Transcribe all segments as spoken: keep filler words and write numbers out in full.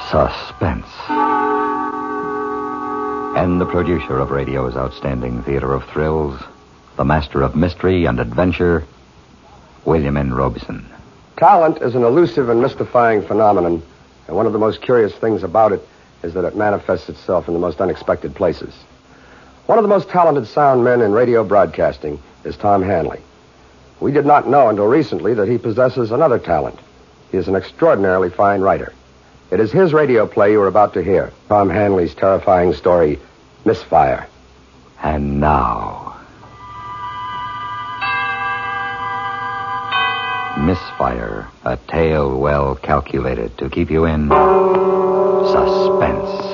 Suspense. And the producer of radio's outstanding theater of thrills, the master of mystery and adventure, William N. Robson. Talent is an elusive and mystifying phenomenon, and one of the most curious things about it is that it manifests itself in the most unexpected places. One of the most talented sound men in radio broadcasting is Tom Hanley. We did not know until recently that he possesses another talent. He is an extraordinarily fine writer. It is his radio play you are about to hear, Tom Hanley's terrifying story, Misfire. And now, Misfire, a tale well calculated to keep you in suspense.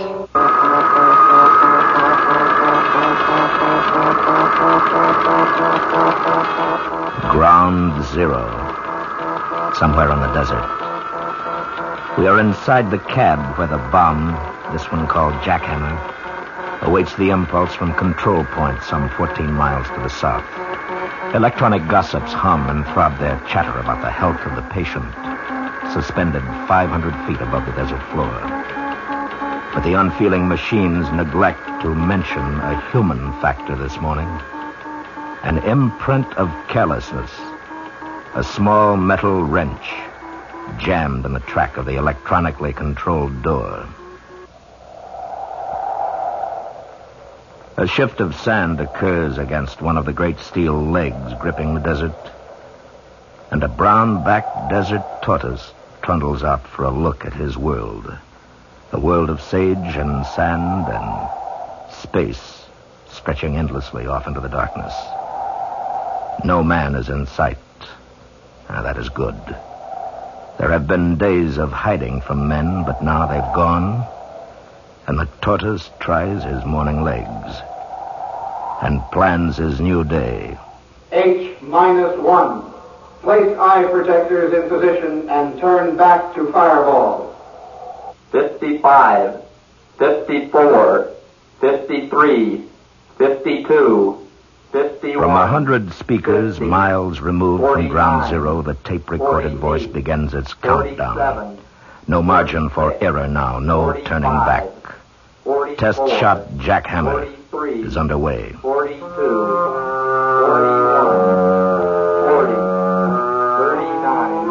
Ground Zero, somewhere on the desert. We are inside the cab where the bomb, this one called Jackhammer, awaits the impulse from control point some fourteen miles to the south. Electronic gossips hum and throb their chatter about the health of the patient, suspended five hundred feet above the desert floor. But the unfeeling machines neglect to mention a human factor this morning. An imprint of carelessness. A small metal wrench jammed in the track of the electronically controlled door. A shift of sand occurs against one of the great steel legs gripping the desert, and a brown-backed desert tortoise trundles out for a look at his world. A world of sage and sand and space stretching endlessly off into the darkness. No man is in sight. Now, that is good. There have been days of hiding from men, but now they've gone, and the tortoise tries his morning legs and plans his new day. H minus one. Place eye protectors in position and turn back to fireball. fifty-five, fifty-four, fifty-three, fifty-two, fifty-one. From a hundred speakers fifty, miles removed from ground zero, the tape-recorded voice begins its countdown. No margin for error now, no turning back. Test shot Jackhammer is underway. forty-two, forty-one, forty, thirty-nine.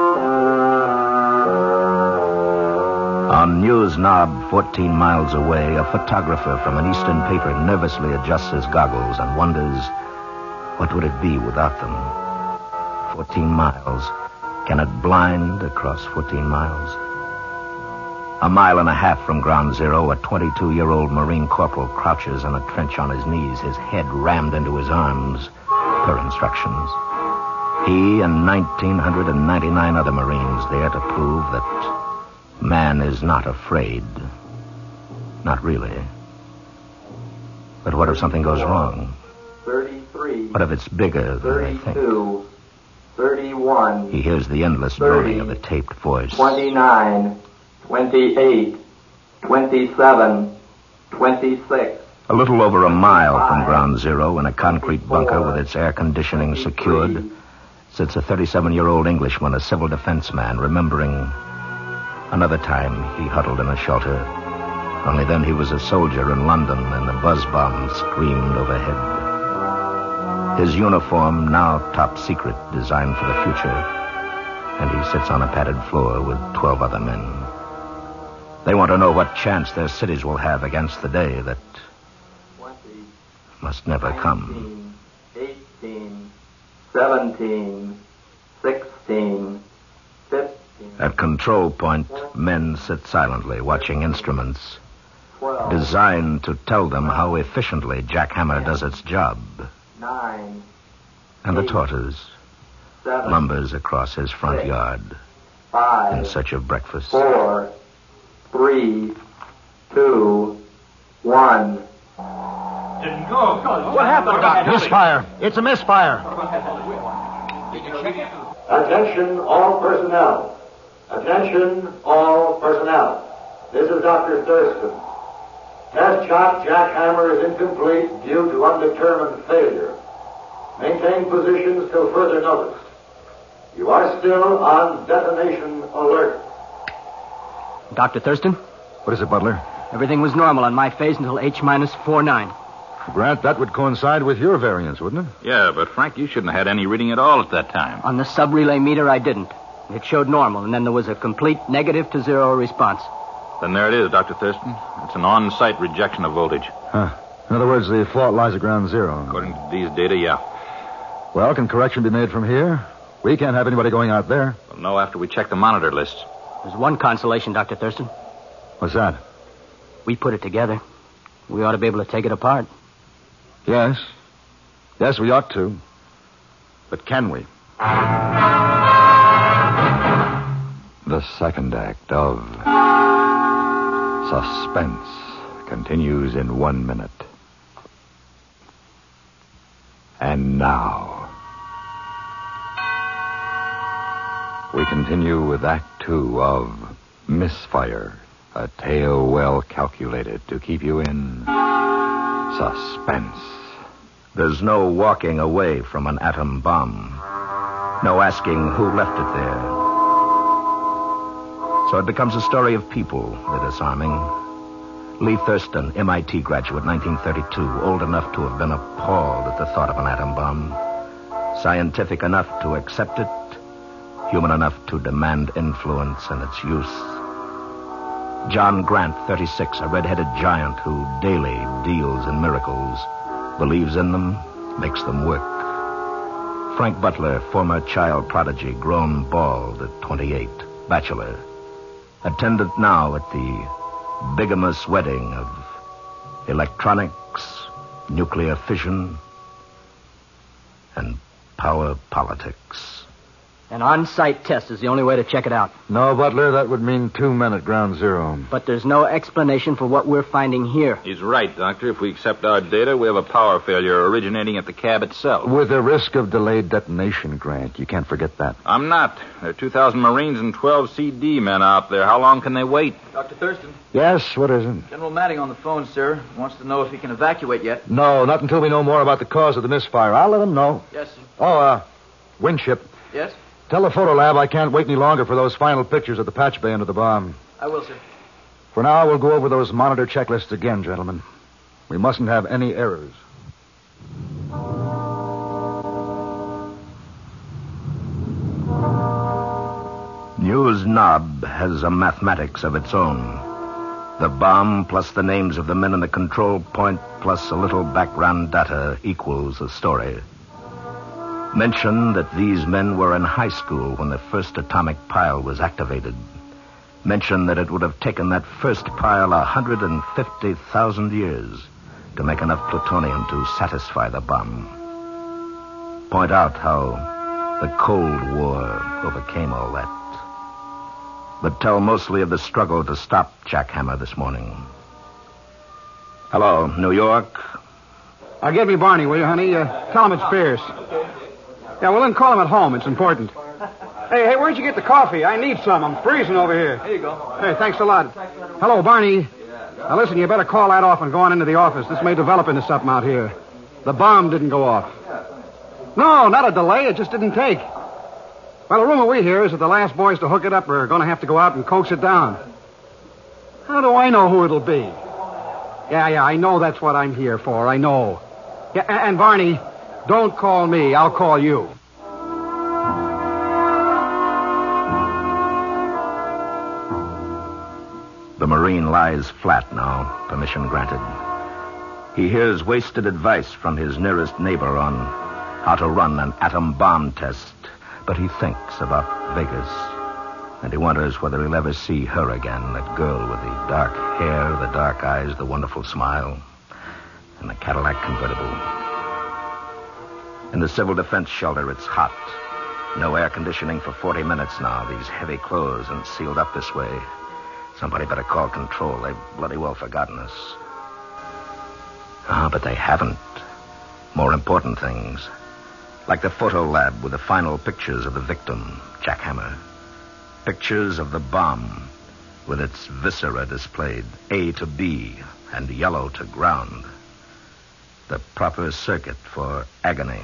On News Knob, fourteen miles away, a photographer from an eastern paper nervously adjusts his goggles and wonders, what would it be without them? Fourteen miles. Can it blind across fourteen miles? A mile and a half from ground zero, a twenty-two-year-old Marine corporal crouches in a trench on his knees, his head rammed into his arms, per instructions. He and one thousand nine hundred ninety-nine other Marines there to prove that man is not afraid. Not really. But what if something goes wrong? thirty-three. What if it's bigger than they think? thirty-two, thirty-one. He hears the endless droning of the taped voice. twenty-nine, twenty-eight, twenty-seven, twenty-six. A little over a mile from ground zero, in a concrete bunker with its air conditioning secured, sits a thirty-seven-year-old Englishman, a civil defense man, remembering another time he huddled in a shelter. Only then he was a soldier in London and the buzz bombs screamed overhead. His uniform, now top secret, designed for the future, and he sits on a padded floor with twelve other men. They want to know what chance their cities will have against the day that twenty, must never come. eighteen, seventeen, sixteen, fifteen. At control point, men sit silently, watching instruments twelve, designed to tell them how efficiently Jackhammer does its job. nine, And the eight, tortoise seven, lumbers across his front six, yard five, in search of breakfast. four, three, two, one. What happened, Doctor? Misfire. It's a misfire. Attention all personnel. Attention all personnel. This is Doctor Thurston. Test shot Jackhammer is incomplete due to undetermined failure. Maintain positions till further notice. You are still on detonation alert. Doctor Thurston? What is it, Butler? Everything was normal on my phase until H minus four nine. Grant, that would coincide with your variance, wouldn't it? Yeah, but Frank, you shouldn't have had any reading at all at that time. On the sub-relay meter, I didn't. It showed normal, and then there was a complete negative to zero response. Then there it is, Doctor Thurston. It's an on-site rejection of voltage. Huh. In other words, the fault lies at ground zero. According to these data, yeah. Well, can correction be made from here? We can't have anybody going out there. We'll know after we check the monitor lists. There's one consolation, Doctor Thurston. What's that? We put it together. We ought to be able to take it apart. Yes. Yes, we ought to. But can we? The second act of Suspense continues in one minute. And now, we continue with Act Two of Misfire, a tale well calculated to keep you in suspense. There's no walking away from an atom bomb. No asking who left it there. So it becomes a story of people, the disarming. Lee Thurston, M I T graduate, nineteen thirty-two, old enough to have been appalled at the thought of an atom bomb. Scientific enough to accept it. Human enough to demand influence in its use. John Grant, thirty-six, a red-headed giant who daily deals in miracles, believes in them, makes them work. Frank Butler, former child prodigy, grown bald at twenty-eight, bachelor, attendant now at the bigamous wedding of electronics, nuclear fission, and power politics. An on-site test is the only way to check it out. No, Butler, that would mean two men at ground zero. But there's no explanation for what we're finding here. He's right, Doctor. If we accept our data, we have a power failure originating at the cab itself. With the risk of delayed detonation, Grant. You can't forget that. I'm not. There are two thousand Marines and twelve C D men out there. How long can they wait? Doctor Thurston. Yes, what is it? General Matting on the phone, sir. Wants to know if he can evacuate yet. No, not until we know more about the cause of the misfire. I'll let him know. Yes, sir. Oh, uh, Winship. Yes? Tell the photo lab I can't wait any longer for those final pictures of the patch bay under the bomb. I will, sir. For now, we'll go over those monitor checklists again, gentlemen. We mustn't have any errors. News Knob has a mathematics of its own. The bomb plus the names of the men in the control point plus a little background data equals the story. Mention that these men were in high school when the first atomic pile was activated. Mention that it would have taken that first pile one hundred fifty thousand years to make enough plutonium to satisfy the bomb. Point out how the Cold War overcame all that. But tell mostly of the struggle to stop Jackhammer this morning. Hello, New York. Uh, give me Barney, will you, honey? Uh, tell him it's Pierce. Yeah, well, then call him at home. It's important. Hey, hey, where'd you get the coffee? I need some. I'm freezing over here. Here you go. Hey, thanks a lot. Hello, Barney. Now, listen, you better call that off and go on into the office. This may develop into something out here. The bomb didn't go off. No, not a delay. It just didn't take. Well, the rumor we hear is that the last boys to hook it up are going to have to go out and coax it down. How do I know who it'll be? Yeah, yeah, I know that's what I'm here for. I know. Yeah, and Barney, don't call me. I'll call you. The Marine lies flat now, permission granted. He hears wasted advice from his nearest neighbor on how to run an atom bomb test, but he thinks about Vegas, and he wonders whether he'll ever see her again, that girl with the dark hair, the dark eyes, the wonderful smile, and the Cadillac convertible. In the civil defense shelter, it's hot. No air conditioning for forty minutes now, these heavy clothes and sealed up this way. Somebody better call control. They've bloody well forgotten us. Ah, but they haven't. More important things. Like the photo lab with the final pictures of the victim, Jackhammer. Pictures of the bomb with its viscera displayed, A to B and yellow to ground. The proper circuit for agony.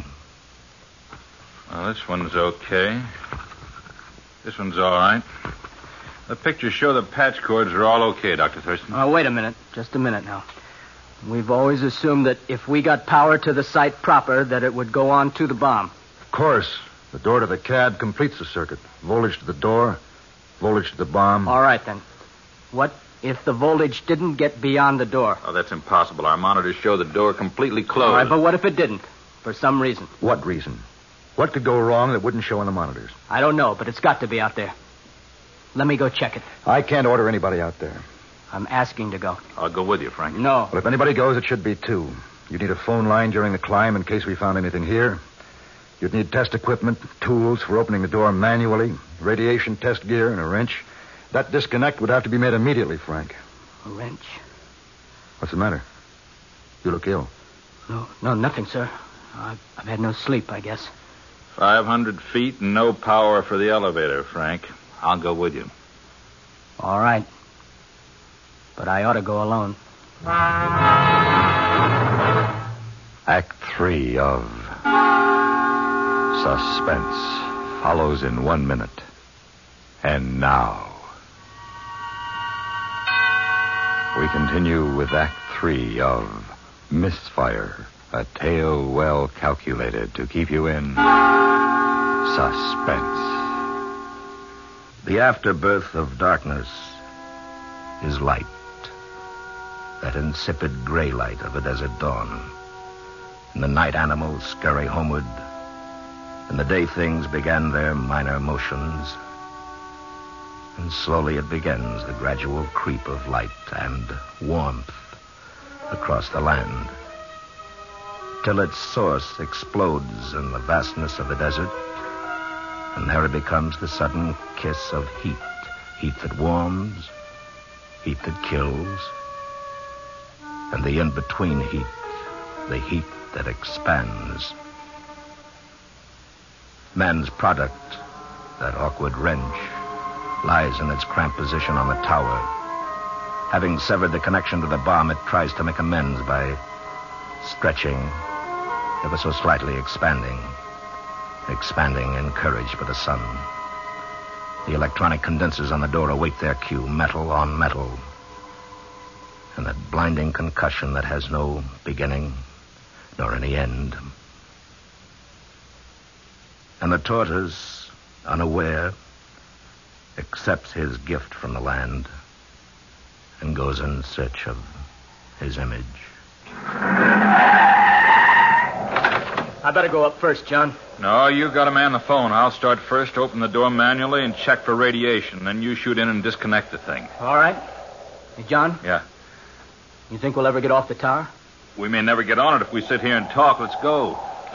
Well, this one's okay. This one's all right. The pictures show the patch cords are all okay, Doctor Thurston. Oh, wait a minute. Just a minute now. We've always assumed that if we got power to the site proper, that it would go on to the bomb. Of course. The door to the cab completes the circuit. Voltage to the door, voltage to the bomb. All right, then. What if the voltage didn't get beyond the door? Oh, that's impossible. Our monitors show the door completely closed. All right, but what if it didn't? For some reason. What reason? What could go wrong that wouldn't show on the monitors? I don't know, but it's got to be out there. Let me go check it. I can't order anybody out there. I'm asking to go. I'll go with you, Frank. No. Well, if anybody goes, it should be two. You'd need a phone line during the climb in case we found anything here. You'd need test equipment, tools for opening the door manually, radiation test gear, and a wrench. That disconnect would have to be made immediately, Frank. A wrench? What's the matter? You look ill. No, no, nothing, sir. I've, I've had no sleep, I guess. Five hundred feet and no power for the elevator, Frank. I'll go with you. All right. But I ought to go alone. Act three of Suspense follows in one minute. And now, we continue with Act three of Misfire, a tale well calculated to keep you in suspense. The afterbirth of darkness is light. That insipid gray light of a desert dawn. And the night animals scurry homeward. And the day things began their minor motions. And slowly it begins the gradual creep of light and warmth across the land. Till its source explodes in the vastness of the desert. And there it becomes the sudden kiss of heat. Heat that warms, heat that kills. And the in-between heat, the heat that expands. Man's product, that awkward wrench, lies in its cramped position on the tower. Having severed the connection to the bomb, it tries to make amends by stretching, ever so slightly expanding. Expanding, encouraged by the sun. The electronic condensers on the door await their cue, metal on metal. And that blinding concussion that has no beginning nor any end. And the tortoise, unaware, accepts his gift from the land and goes in search of his image. I better go up first, John. No, you got to man the phone. I'll start first, open the door manually, and check for radiation. Then you shoot in and disconnect the thing. All right. Hey, John? Yeah. You think we'll ever get off the tower? We may never get on it if we sit here and talk. Let's go.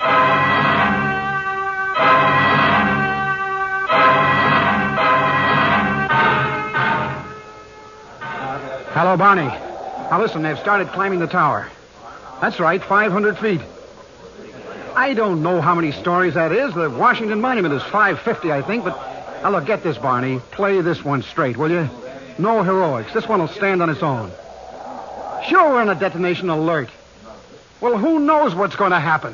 Hello, Barney. Now, listen, they've started climbing the tower. That's right, five hundred feet. I don't know how many stories that is. The Washington Monument is five fifty, I think, but... Now, look, get this, Barney. Play this one straight, will you? No heroics. This one will stand on its own. Sure, we're on a detonation alert. Well, who knows what's going to happen?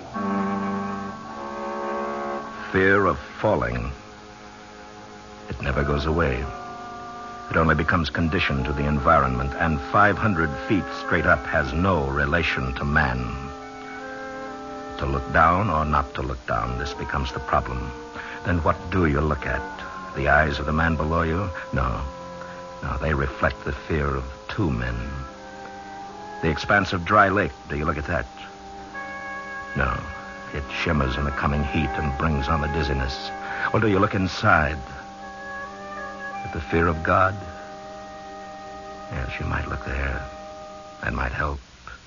Fear of falling. It never goes away. It only becomes conditioned to the environment, and five hundred feet straight up has no relation to man. To look down or not to look down, this becomes the problem. Then what do you look at? The eyes of the man below you? No. No, they reflect the fear of two men. The expanse of dry lake, do you look at that? No. It shimmers in the coming heat and brings on the dizziness. Or do you look inside? At the fear of God? Yes, you might look there. That might help.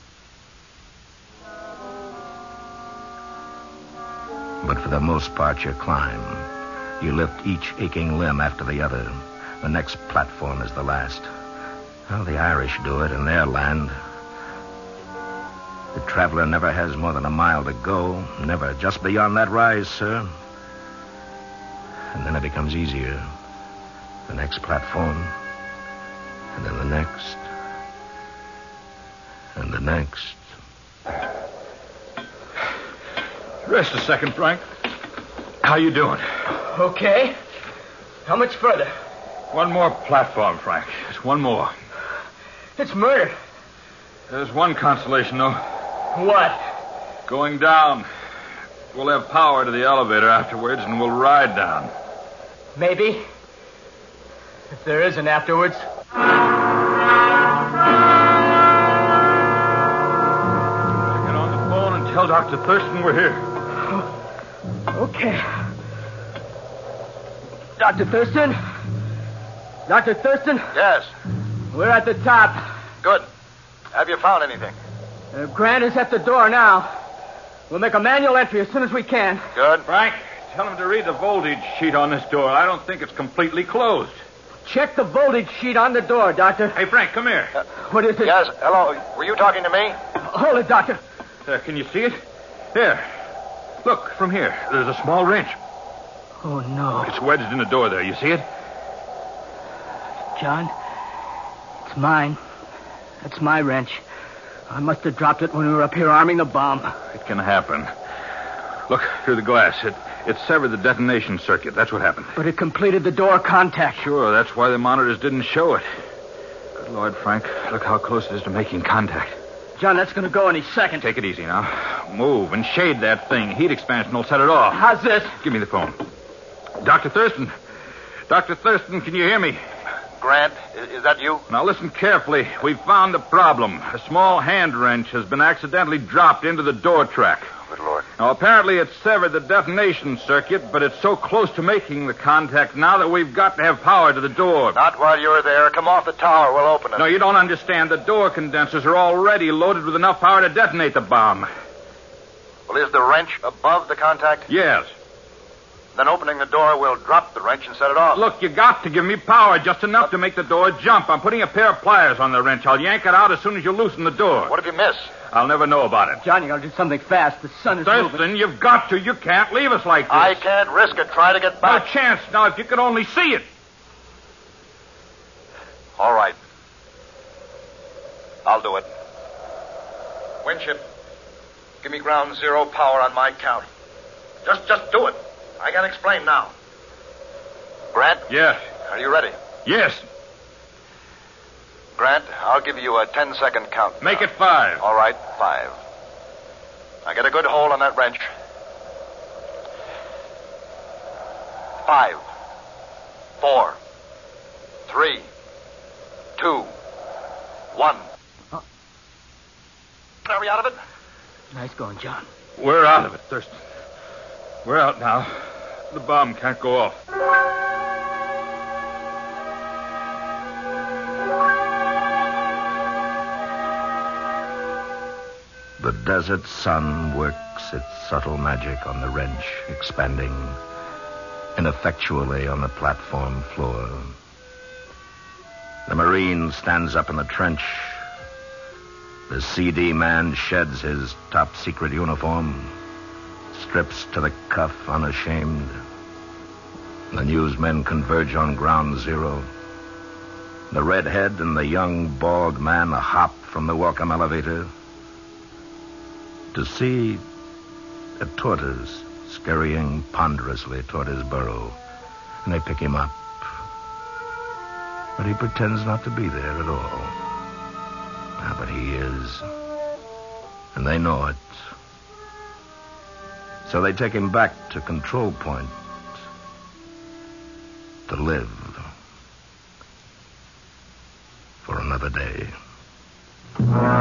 But for the most part, you climb. You lift each aching limb after the other. The next platform is the last. Well, the Irish do it in their land. The traveler never has more than a mile to go. Never. Just beyond that rise, sir. And then it becomes easier. The next platform. And then the next. And the next. Rest a second, Frank. How you doing? Okay. How much further? One more platform, Frank. Just one more. It's murder. There's one consolation, though. What? Going down. We'll have power to the elevator afterwards, and we'll ride down. Maybe. If there is an afterwards. Get on the phone and tell Doctor Thurston we're here. Okay. Doctor Thurston? Doctor Thurston? Yes. We're at the top. Good. Have you found anything? Uh, Grant is at the door now. We'll make a manual entry as soon as we can. Good. Frank, tell him to read the voltage sheet on this door. I don't think it's completely closed. Check the voltage sheet on the door, Doctor. Hey, Frank, come here. Uh, what is it? Yes, hello. Were you talking to me? Hold it, Doctor. Uh, can you see it? Here. Look, from here. There's a small wrench. Oh, no. It's wedged in the door there. You see it? John, it's mine. That's my wrench. I must have dropped it when we were up here arming the bomb. It can happen. Look, through the glass. It it severed the detonation circuit. That's what happened. But it completed the door contact. Sure, that's why the monitors didn't show it. Good Lord, Frank. Look how close it is to making contact. John, that's going to go any second. Take it easy now. Move and shade that thing. Heat expansion will set it off. How's this? Give me the phone. Doctor Thurston. Doctor Thurston, can you hear me? Grant, is, is that you? Now listen carefully. We've found the problem. A small hand wrench has been accidentally dropped into the door track. Good Lord. Now, apparently it severed the detonation circuit, but it's so close to making the contact now that we've got to have power to the door. Not while you're there. Come off the tower. We'll open it. No, you don't understand. The door condensers are already loaded with enough power to detonate the bomb. Well, is the wrench above the contact? Yes. Then opening the door will drop the wrench and set it off. Look, you got to give me power, just enough to make the door jump. I'm putting a pair of pliers on the wrench. I'll yank it out as soon as you loosen the door. What if you miss? I'll never know about it. John, you got to do something fast. The sun is Thurston, moving. you've got to. You can't leave us like this. I can't risk it. Try to get back. No chance. Now, if you could only see it. All right. I'll do it. Winship, give me ground zero power on my count. Just, just do it. I can't explain now. Grant? Yes. Are you ready? Yes. Grant, I'll give you a ten-second count. Make it five. All right, five. Now get a good hold on that wrench. Five. Four. Three. Two. One. Huh? Are we out of it? Nice going, John. We're out of it, Thurston. We're out now. The bomb can't go off. The desert sun works its subtle magic on the wrench, expanding ineffectually on the platform floor. The Marine stands up in the trench. The C D man sheds his top-secret uniform, strips to the cuff unashamed. The newsmen converge on ground zero. The redhead and the young, bald man hop from the welcome elevator to see a tortoise scurrying ponderously toward his burrow. And they pick him up. But he pretends not to be there at all. Ah, but he is. And they know it. So they take him back to control point to live for another day.